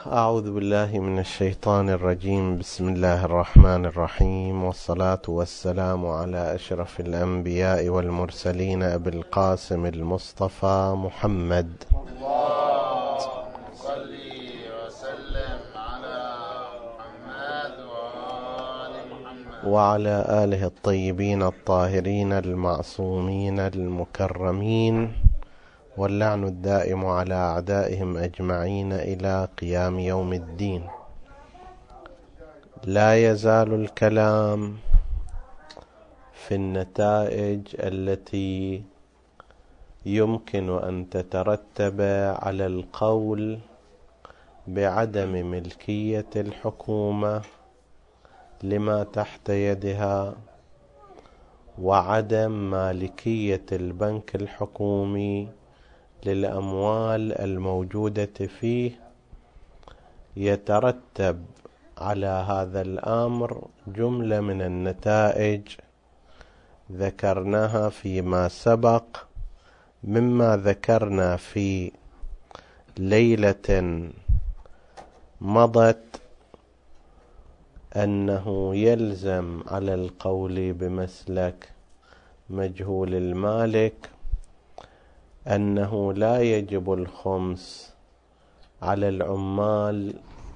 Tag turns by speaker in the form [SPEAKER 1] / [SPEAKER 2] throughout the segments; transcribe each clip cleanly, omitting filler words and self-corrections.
[SPEAKER 1] أعوذ بالله من الشيطان الرجيم. بسم الله الرحمن الرحيم، والصلاة والسلام على أشرف الأنبياء والمرسلين أبي القاسم المصطفى محمد.
[SPEAKER 2] اللهم صل وسلم على محمد وآل محمد
[SPEAKER 1] وعلى آله الطيبين الطاهرين المعصومين المكرمين، واللعن الدائم على أعدائهم أجمعين إلى قيام يوم الدين. لا يزال الكلام في النتائج التي يمكن أن تترتب على القول بعدم ملكية الحكومة لما تحت يدها، وعدم مالكية البنك الحكومي للأموال الموجودة فيه. يترتب على هذا الأمر جملة من النتائج ذكرناها فيما سبق، مما ذكرنا في ليلة مضت أنه يلزم على القول بمسلك مجهول المالك أنه لا يجب الخمس على العمال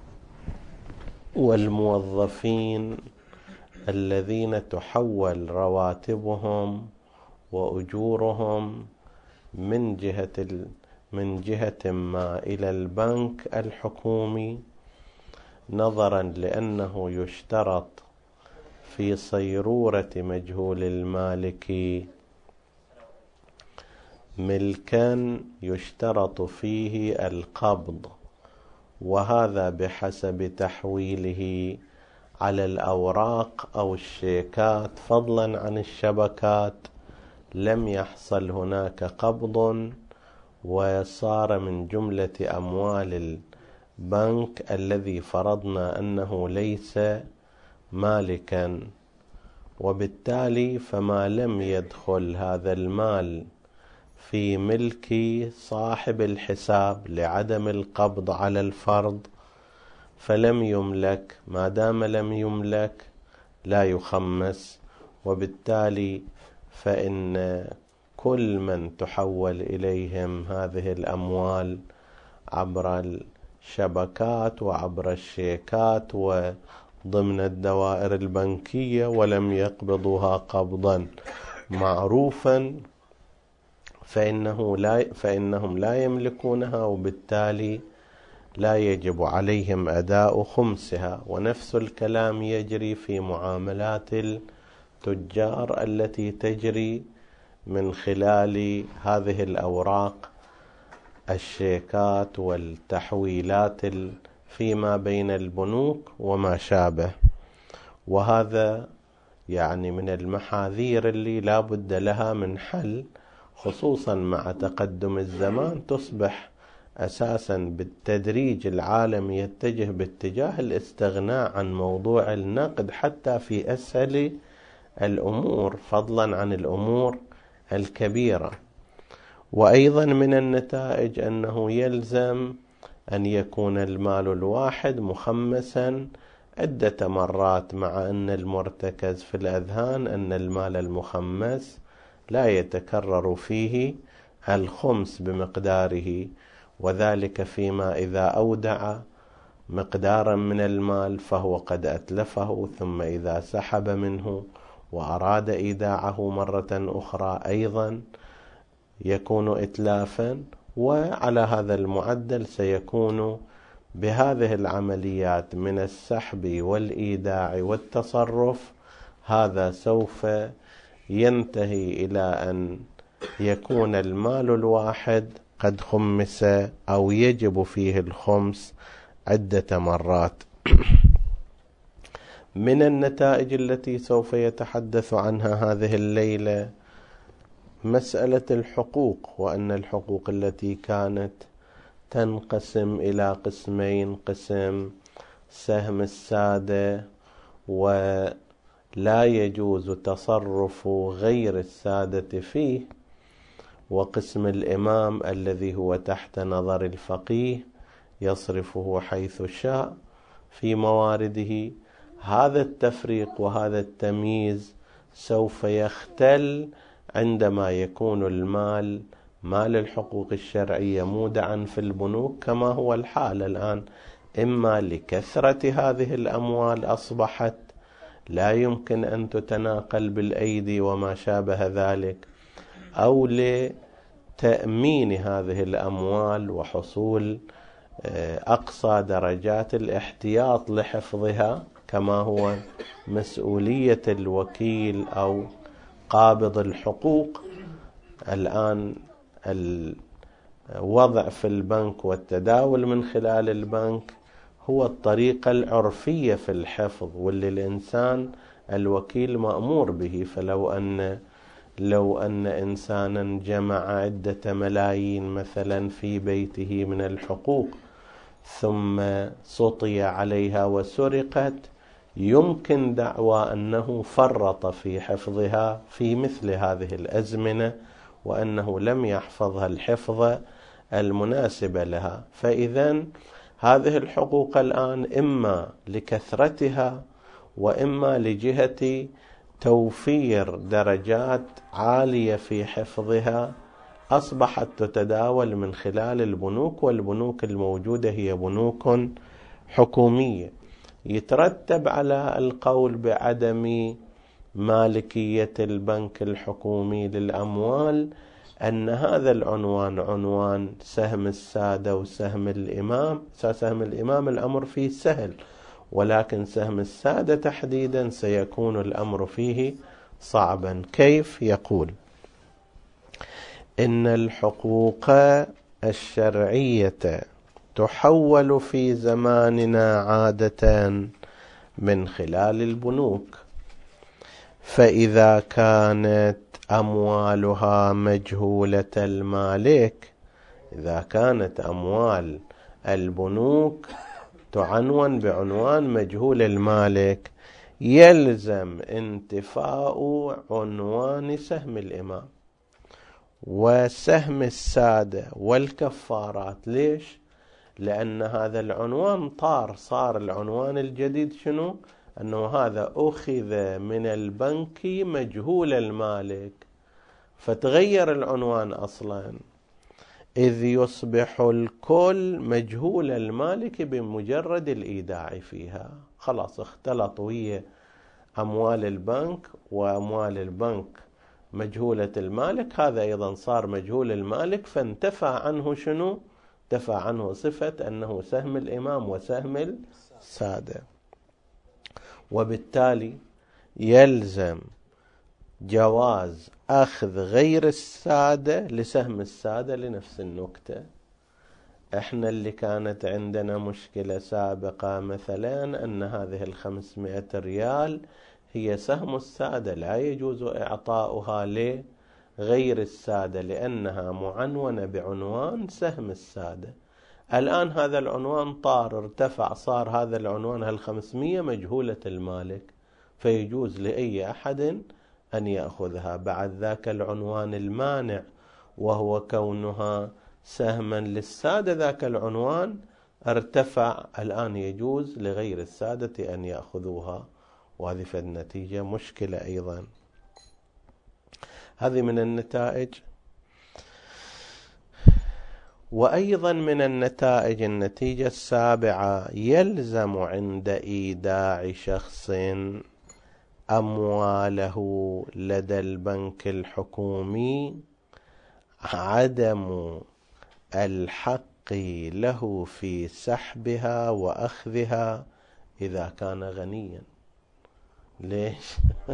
[SPEAKER 1] والموظفين الذين تحول رواتبهم وأجورهم من جهة ما إلى البنك الحكومي، نظرا لأنه يشترط في صيرورة مجهول المالك ملكا يشترط فيه القبض، وهذا بحسب تحويله على الأوراق أو الشيكات، فضلا عن الشبكات. لم يحصل هناك قبض، وصار من جملة أموال البنك الذي فرضنا أنه ليس مالكا، وبالتالي فما لم يدخل هذا المال في ملك صاحب الحساب لعدم القبض على الفرض فلم يملك. ما دام لم يملك لا يخمس، وبالتالي فإن كل من تحول إليهم هذه الأموال عبر الشبكات وعبر الشيكات وضمن الدوائر البنكية ولم يقبضوها قبضا معروفا فإنهم لا يملكونها، وبالتالي لا يجب عليهم أداء خمسها. ونفس الكلام يجري في معاملات التجار التي تجري من خلال هذه الأوراق، الشيكات والتحويلات فيما بين البنوك وما شابه. وهذا يعني من المحاذير اللي لا بد لها من حل، خصوصا مع تقدم الزمان. تصبح أساسا بالتدريج العالم يتجه باتجاه الاستغناء عن موضوع النقد حتى في أسهل الأمور، فضلا عن الأمور الكبيرة. وأيضا من النتائج أنه يلزم أن يكون المال الواحد مخمسا عدة مرات، مع أن المرتكز في الأذهان أن المال المخمس لا يتكرر فيه الخمس بمقداره، وذلك فيما إذا أودع مقدارا من المال فهو قد أتلفه، ثم إذا سحب منه وأراد إيداعه مرة أخرى أيضا يكون إتلافا. وعلى هذا المعدل سيكون بهذه العمليات من السحب والإيداع والتصرف، هذا سوف ينتهي إلى أن يكون المال الواحد قد خمس أو يجب فيه الخمس عدة مرات. من النتائج التي سوف يتحدث عنها هذه الليلة مسألة الحقوق، وأن الحقوق التي كانت تنقسم إلى قسمين: قسم سهم السادة ولا يجوز تصرف غير السادة فيه، وقسم الإمام الذي هو تحت نظر الفقيه يصرفه حيث شاء في موارده. هذا التفريق وهذا التمييز سوف يختل عندما يكون المال، مال الحقوق الشرعية، مودعا في البنوك كما هو الحال الآن، إما لكثرة هذه الأموال أصبحت لا يمكن أن تتناقل بالأيدي وما شابه ذلك، أو لتأمين هذه الأموال وحصول أقصى درجات الاحتياط لحفظها، كما هو مسؤولية الوكيل أو قابض الحقوق. الآن الوضع في البنك والتداول من خلال البنك هو الطريقة العرفية في الحفظ، واللي الإنسان الوكيل مأمور به. فلو أن إنسانا جمع عدة ملايين مثلا في بيته من الحقوق ثم سطي عليها وسرقت، يمكن دعوى أنه فرط في حفظها في مثل هذه الأزمنة، وأنه لم يحفظها الحفظ المناسب لها. فإذا هذه الحقوق الآن إما لكثرتها وإما لجهة توفير درجات عالية في حفظها أصبحت تتداول من خلال البنوك، والبنوك الموجودة هي بنوك حكومية. يترتب على القول بعدم مالكية البنك الحكومي للأموال أن هذا العنوان عنوان سهم السادة وسهم الإمام. سهم الإمام الأمر فيه سهل، ولكن سهم السادة تحديدا سيكون الأمر فيه صعبا. كيف؟ يقول إن الحقوق الشرعية تحول في زماننا عادة من خلال البنوك، فإذا كانت أموالها مجهولة المالك، إذا كانت أموال البنوك تعنون بعنوان مجهول المالك، يلزم انتفاء عنوان سهم الإمام وسهم السادة والكفارات. ليش؟ لأن هذا العنوان صار العنوان الجديد شنو؟ أنه هذا أخذ من البنك مجهول المالك، فتغير العنوان أصلا، إذ يصبح الكل مجهول المالك بمجرد الإيداع فيها. خلاص اختلطوا هي أموال البنك وأموال البنك مجهولة المالك، هذا أيضا صار مجهول المالك، فانتفى عنه شنو؟ انتفى عنه صفة أنه سهم الإمام وسهم السادة، وبالتالي يلزم جواز أخذ غير السادة لسهم السادة لنفس النكتة. احنا اللي كانت عندنا مشكلة سابقة مثلا أن هذه 500 ريال هي سهم السادة، لا يجوز إعطاؤها لغير السادة لأنها معنونة بعنوان سهم السادة. الآن هذا العنوان ارتفع، صار هذا العنوان 500 مجهولة المالك، فيجوز لأي أحد أن يأخذها. بعد ذاك العنوان المانع وهو كونها سهما للسادة، ذاك العنوان ارتفع، الآن يجوز لغير السادة أن يأخذوها، وهذه في النتيجة مشكلة أيضا. هذه من النتائج. وأيضا من النتائج النتيجة السابعة: يلزم عند إيداع شخص أمواله لدى البنك الحكومي عدم الحق له في سحبها وأخذها إذا كان غنيا. ليش؟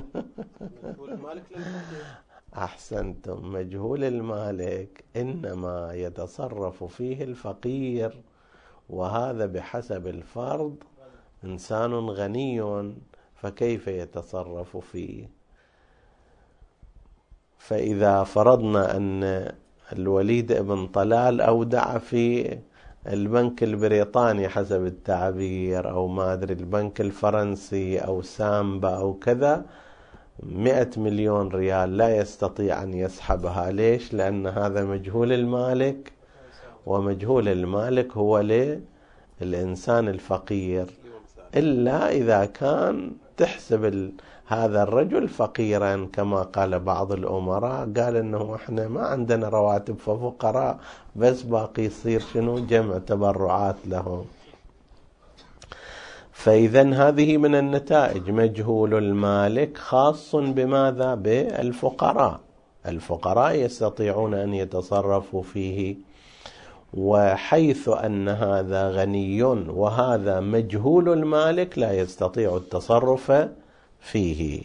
[SPEAKER 1] أحسنتم، مجهول المالك إنما يتصرف فيه الفقير، وهذا بحسب الفرض إنسان غني، فكيف يتصرف فيه؟ فإذا فرضنا أن الوليد ابن طلال أودع في البنك البريطاني حسب التعبير، أو ما أدري البنك الفرنسي أو سامبا أو كذا، 100 مليون ريال، لا يستطيع أن يسحبها. ليش؟ لأن هذا مجهول المالك، ومجهول المالك هو الإنسان الفقير إلا إذا كان تحسب هذا الرجل فقيرا، كما قال بعض الأمراء، قال إنه إحنا ما عندنا رواتب ففقراء، بس باقي يصير شنو جمع تبرعات لهم. فإذا هذه من النتائج. مجهول المالك خاص بماذا؟ بالفقراء. الفقراء يستطيعون أن يتصرفوا فيه، وحيث أن هذا غني وهذا مجهول المالك لا يستطيع التصرف فيه،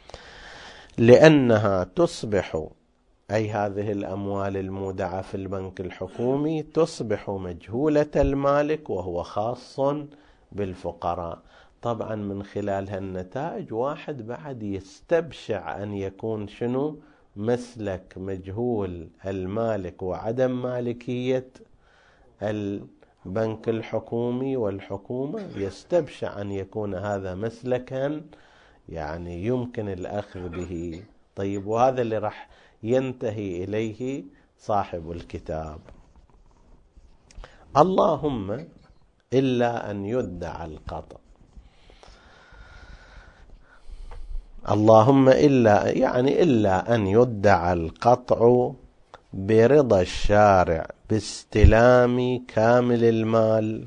[SPEAKER 1] لأنها تصبح، أي هذه الأموال المودعة في البنك الحكومي تصبح مجهولة المالك وهو خاص بالفقراء. طبعا من خلال هالنتائج واحد بعد يستبشع أن يكون شنو مسلك مجهول المالك وعدم مالكية البنك الحكومي والحكومة، يستبشع أن يكون هذا مسلكا يعني يمكن الأخذ به. طيب، وهذا اللي راح ينتهي إليه صاحب الكتاب. اللهم إلا أن يدعى القطع. اللهم إلا يعني إلا أن يدعى القطع برضا الشارع باستلام كامل المال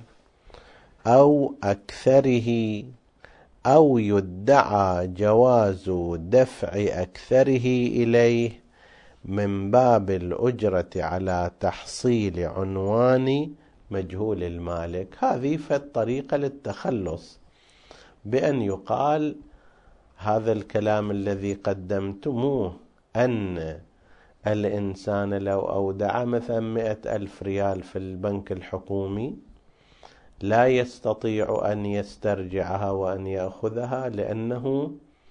[SPEAKER 1] أو أكثره، أو يدعى جواز دفع أكثره إليه من باب الأجرة على تحصيل عنوان مجهول المالك. هذه فالطريقة للتخلص، بأن يقال هذا الكلام الذي قدمتموه أن الإنسان لو أودع مثلا 100,000 ريال في البنك الحكومي لا يستطيع أن يسترجعها وأن يأخذها لأنه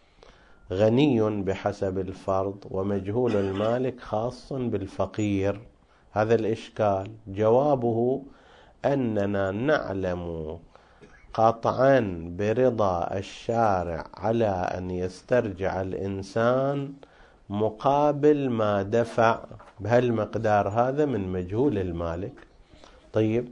[SPEAKER 1] غني بحسب الفرض، ومجهول المالك خاص بالفقير. هذا الإشكال. جوابه أننا نعلم قطعا برضا الشارع على أن يسترجع الإنسان مقابل ما دفع بهالمقدار هذا من مجهول المالك. طيب،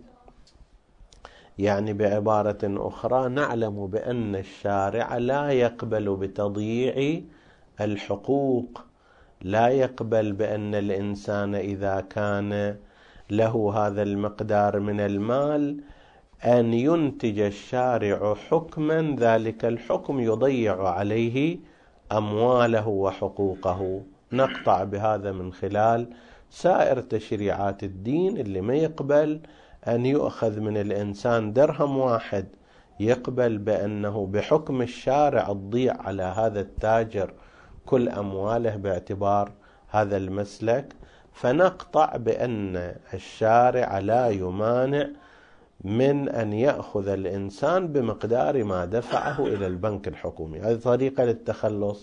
[SPEAKER 1] يعني بعبارة أخرى نعلم بأن الشارع لا يقبل بتضييع الحقوق، لا يقبل بأن الإنسان إذا كان له هذا المقدار من المال أن ينتج الشارع حكما ذلك الحكم يضيع عليه أمواله وحقوقه. نقطع بهذا من خلال سائر تشريعات الدين اللي ما يقبل أن يؤخذ من الإنسان درهم واحد، يقبل بأنه بحكم الشارع تضيع على هذا التاجر كل أمواله باعتبار هذا المسلك. فنقطع بأن الشارع لا يمانع من أن يأخذ الإنسان بمقدار ما دفعه إلى البنك الحكومي. هذه طريقة للتخلص.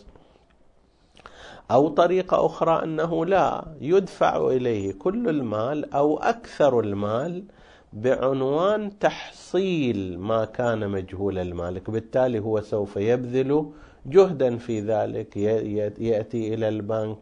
[SPEAKER 1] أو طريقة أخرى أنه لا يدفع إليه كل المال أو أكثر المال بعنوان تحصيل ما كان مجهول المالك، بالتالي هو سوف يبذل جهدا في ذلك، يأتي إلى البنك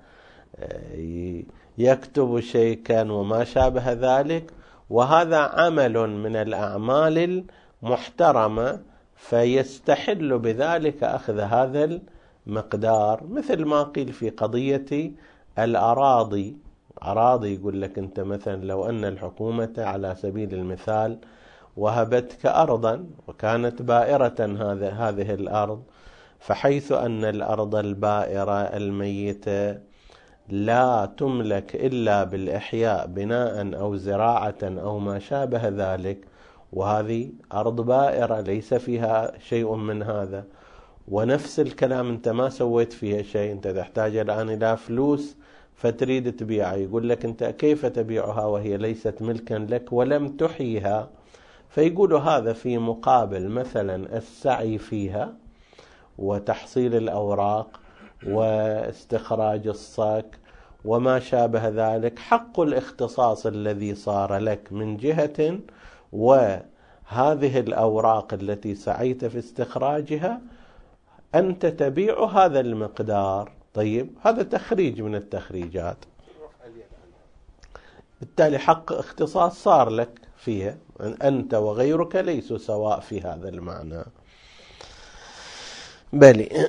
[SPEAKER 1] ويكتب شيئا وما شابه ذلك، وهذا عمل من الأعمال المحترمة، فيستحل بذلك أخذ هذا المقدار. مثل ما قيل في قضية الأراضي. أراضي يقول لك أنت مثلا لو أن الحكومة على سبيل المثال وهبتك أرضا وكانت بائرة هذه الأرض، فحيث أن الأرض البائرة الميتة لا تملك إلا بالإحياء بناء أو زراعة أو ما شابه ذلك، وهذه أرض بائرة ليس فيها شيء من هذا، ونفس الكلام أنت ما سويت فيها شيء، أنت تحتاج الآن إلى فلوس فتريد تبيعها، يقول لك أنت كيف تبيعها وهي ليست ملكا لك ولم تحيها؟ فيقول هذا في مقابل مثلا السعي فيها وتحصيل الأوراق واستخراج الصك وما شابه ذلك، حق الاختصاص الذي صار لك من جهة، وهذه الأوراق التي سعيت في استخراجها أنت تبيع هذا المقدار. طيب، هذا تخريج من التخريجات، بالتالي حق اختصاص صار لك فيها، أنت وغيرك ليسوا سواء في هذا المعنى. بل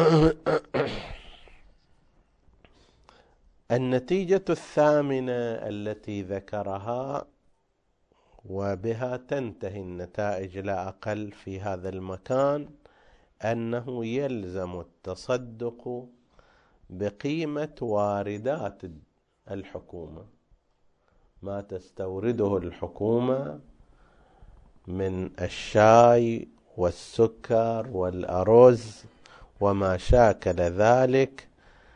[SPEAKER 1] النتيجة الثامنة التي ذكرها وبها تنتهي النتائج لا أقل في هذا المكان، أنه يلزم التصدق بقيمة واردات الحكومة، ما تستورده الحكومة من الشاي والسكر والأرز وما شاكل ذلك،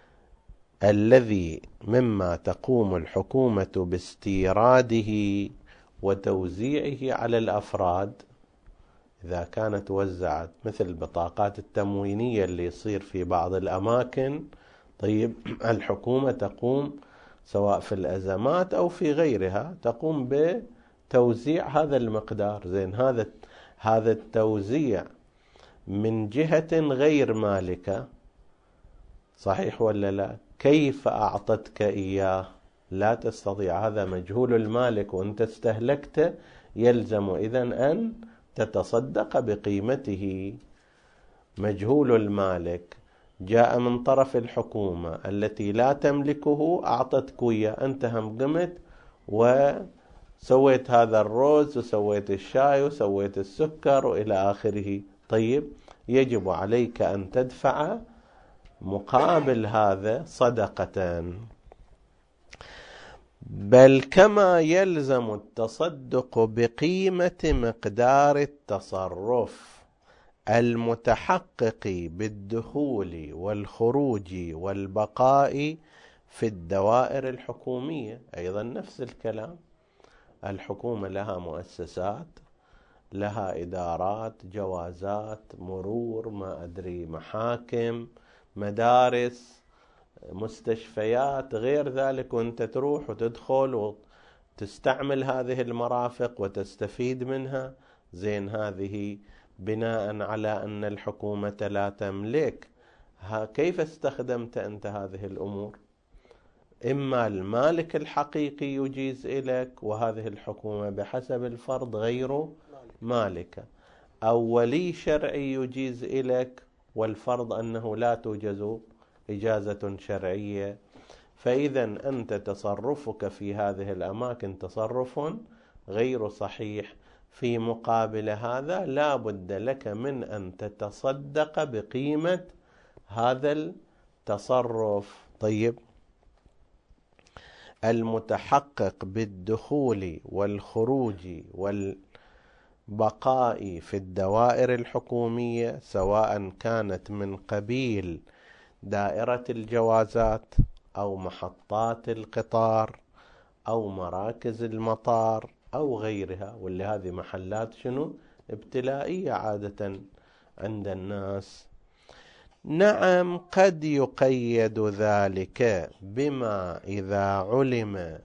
[SPEAKER 1] الذي مما تقوم الحكومة باستيراده وتوزيعه على الأفراد. إذا كانت وزعت مثل البطاقات التموينية اللي يصير في بعض الأماكن، طيب الحكومة تقوم سواء في الأزمات أو في غيرها تقوم بتوزيع هذا المقدار. زين، هذا التوزيع من جهة غير مالكة، صحيح ولا لا؟ كيف أعطتك إياه؟ لا تستطيع، هذا مجهول المالك وأنت استهلكته، يلزم إذن أن تتصدق بقيمته. مجهول المالك جاء من طرف الحكومة التي لا تملكه، أعطتك إياه، أنت هم قمت وسويت هذا الرز وسويت الشاي وسويت السكر وإلى آخره. طيب يجب عليك أن تدفع مقابل هذا صدقة. بل كما يلزم التصدق بقيمة مقدار التصرف المتحقق بالدخول والخروج والبقاء في الدوائر الحكومية. أيضا نفس الكلام، الحكومة لها مؤسسات، لها إدارات، جوازات مرور، ما أدري، محاكم، مدارس، مستشفيات، غير ذلك، وانت تروح وتدخل وتستعمل هذه المرافق وتستفيد منها. زين، هذه بناء على أن الحكومة لا تملك. كيف استخدمت أنت هذه الأمور؟ إما المالك الحقيقي يجيز إليك، وهذه الحكومة بحسب الفرض غير مالكة، أو ولي شرعي يجيز إليك والفرض أنه لا توجز إجازة شرعية. فإذا أنت تصرفك في هذه الأماكن تصرف غير صحيح. في مقابل هذا لا بد لك من أن تتصدق بقيمة هذا التصرف. طيب، المتحقق بالدخول والخروج والبقاء في الدوائر الحكومية، سواء كانت من قبيل دائرة الجوازات أو محطات القطار أو مراكز المطار أو غيرها، واللي هذه محلات شنو؟ ابتلائية عادة عند الناس. نعم، قد يقيد ذلك بما إذا علم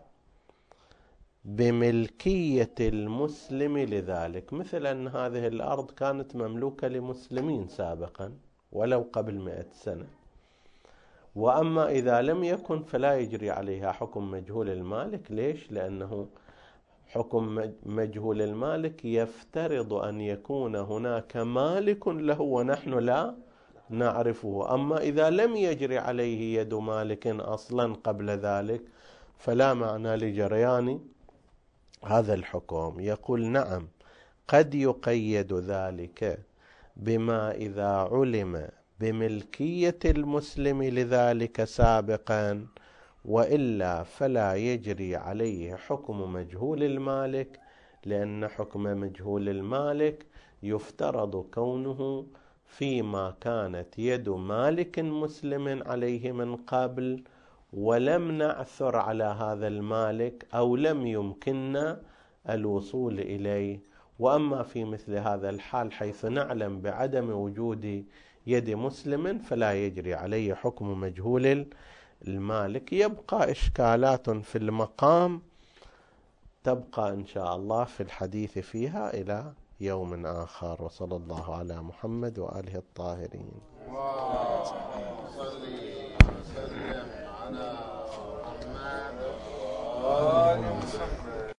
[SPEAKER 1] بملكية المسلم لذلك، مثل أن هذه الأرض كانت مملوكة لمسلمين سابقا ولو قبل 100 سنة. وأما إذا لم يكن فلا يجري عليها حكم مجهول المالك. ليش؟ لأنه حكم مجهول المالك يفترض أن يكون هناك مالك له ونحن لا نعرفه. أما إذا لم يجري عليه يد مالك أصلا قبل ذلك فلا معنى لجريان هذا الحكم. يقول نعم، قد يقيد ذلك بما إذا علم بملكية المسلم لذلك سابقا، وإلا فلا يجري عليه حكم مجهول المالك، لأن حكم مجهول المالك يفترض كونه فيما كانت يد مالك مسلم عليه من قبل ولم نعثر على هذا المالك أو لم يمكننا الوصول إليه. وأما في مثل هذا الحال حيث نعلم بعدم وجود يد مسلم فلا يجري عليه حكم مجهول المالك. يبقى إشكالات في المقام تبقى إن شاء الله في الحديث فيها إلى يوم آخر. وصلى الله على محمد وآله الطاهرين.